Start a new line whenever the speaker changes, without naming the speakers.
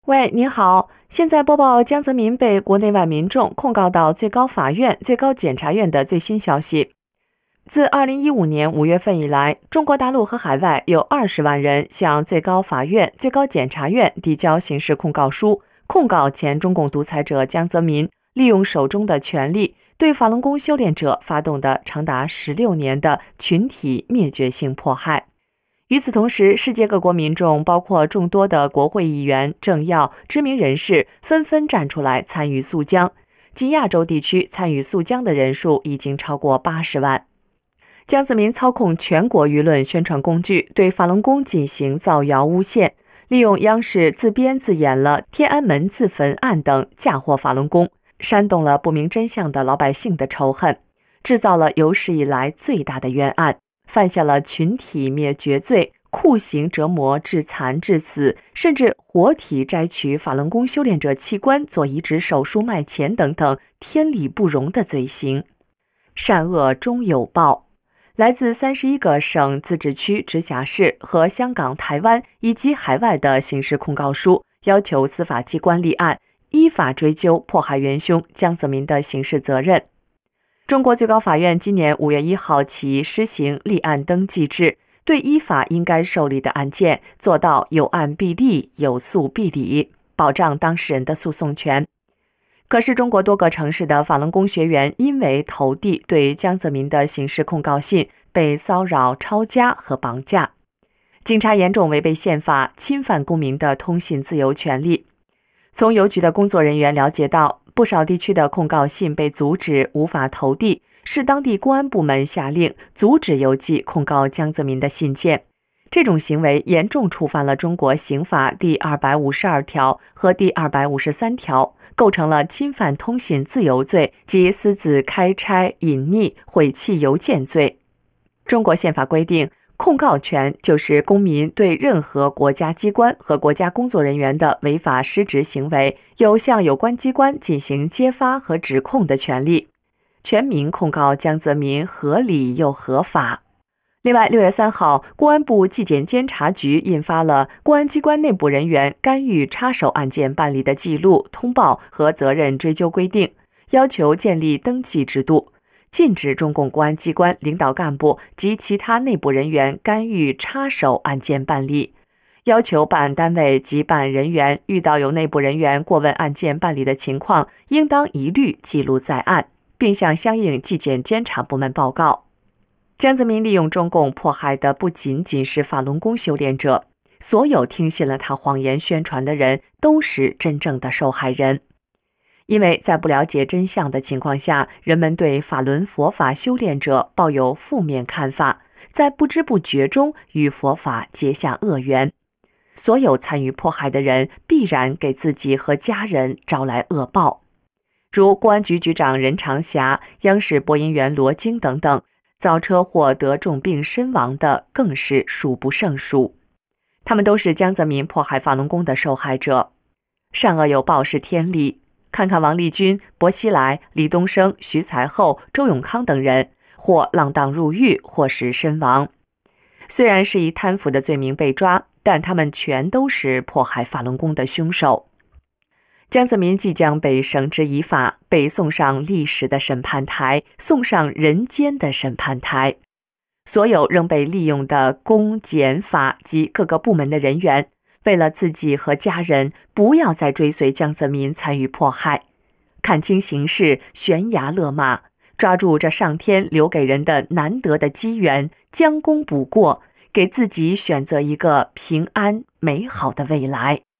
喂，你好，现在播报江泽民被国内外民众控告到最高法院、最高检察院的最新消息。自2015年5月份以来，中国大陆和海外有20万人向最高法院、最高检察院递交刑事控告书，控告前中共独裁者江泽民利用手中的权力，对法轮功修炼者发动的长达16年的群体灭绝性迫害。与此同时，世界各国民众，包括众多的国会议员、政要、知名人士，纷纷站出来参与肃江。仅亚洲地区参与肃江的人数已经超过80万。江泽民操控全国舆论宣传工具，对法轮功进行造谣诬陷，利用央视自编自演了天安门自焚案等嫁祸法轮功，煽动了不明真相的老百姓的仇恨，制造了有史以来最大的冤案。犯下了群体灭绝罪、酷刑折磨致残致死，甚至活体摘取法轮功修炼者器官做移植手术卖钱等等天理不容的罪行。善恶终有报。来自31个省、自治区、直辖市和香港、台湾以及海外的刑事控告书，要求司法机关立案，依法追究迫害元凶江泽民的刑事责任。中国最高法院今年5月1号起施行立案登记制，对依法应该受理的案件做到有案必立、有诉必理，保障当事人的诉讼权。可是，中国多个城市的法轮功学员因为投递对江泽民的刑事控告信，被骚扰、抄家和绑架，警察严重违背宪法，侵犯公民的通信自由权利。从邮局的工作人员了解到，不少地区的控告信被阻止，无法投递，是当地公安部门下令阻止邮寄控告江泽民的信件。这种行为严重触犯了中国刑法第252条和第253条，构成了侵犯通信自由罪及私自开拆、隐匿、毁弃邮件罪。中国宪法规定，控告权就是公民对任何国家机关和国家工作人员的违法失职行为，有向有关机关进行揭发和指控的权利。全民控告江泽民合理又合法。另外，6月3号，公安部纪检监察局印发了公安机关内部人员干预插手案件办理的记录、通报和责任追究规定，要求建立登记制度，禁止中共公安机关领导干部及其他内部人员干预插手案件办理，要求办案单位及办案人员遇到有内部人员过问案件办理的情况，应当一律记录在案，并向相应纪检监察部门报告。江泽民利用中共迫害的不仅仅是法轮功修炼者，所有听信了他谎言宣传的人都是真正的受害人。因为在不了解真相的情况下，人们对法轮佛法修炼者抱有负面看法，在不知不觉中与佛法结下恶缘。所有参与迫害的人必然给自己和家人招来恶报。如公安局局长任长霞、央视播音员罗京等等，遭车祸得重病身亡的更是数不胜数。他们都是江泽民迫害法轮功的受害者。善恶有报是天理。看看王立军、薄熙来、李东生、徐才厚、周永康等人，或锒铛入狱，或是身亡。虽然是以贪腐的罪名被抓，但他们全都是迫害法轮功的凶手。江泽民即将被绳之以法，被送上历史的审判台，送上人间的审判台。所有仍被利用的公检法及各个部门的人员，为了自己和家人，不要再追随江泽民参与迫害，看清形势，悬崖勒马，抓住这上天留给人的难得的机缘，将功补过，给自己选择一个平安美好的未来。